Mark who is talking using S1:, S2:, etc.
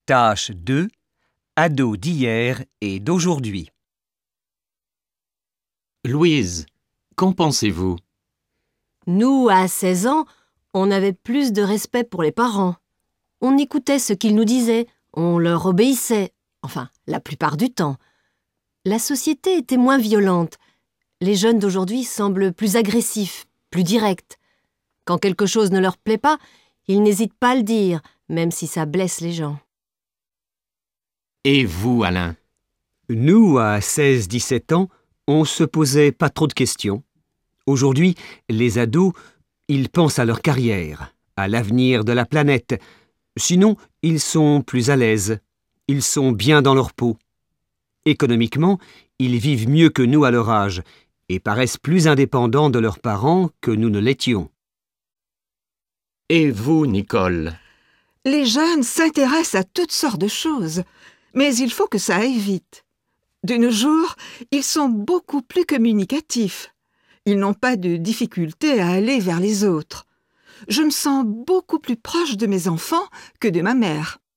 S1: Tâche 2. Ados d'hier et d'aujourd'hui.
S2: Louise, qu'en pensez-vous?
S3: Nous, à 16 ans, on avait plus de respect pour les parents. On écoutait ce qu'ils nous disaient, on leur obéissait, enfin, la plupart du temps. La société était moins violente. Les jeunes d'aujourd'hui semblent plus agressifs, plus directs. Quand quelque chose ne leur plaît pas, ils n'hésitent pas à le dire, même si ça blesse les gens.
S2: Et vous, Alain?
S1: Nous, à 16-17 ans, on se posait pas trop de questions. Aujourd'hui, les ados, ils pensent à leur carrière, à l'avenir de la planète. Sinon, ils sont plus à l'aise. Ils sont bien dans leur peau. Économiquement, ils vivent mieux que nous à leur âge et paraissent plus indépendants de leurs parents que nous ne l'étions.
S2: Et vous, Nicole?
S4: Les jeunes s'intéressent à toutes sortes de choses, mais il faut que ça aille vite. De nos jours, ils sont beaucoup plus communicatifs. Ils n'ont pas de difficulté à aller vers les autres. Je me sens beaucoup plus proche de mes enfants que de ma mère.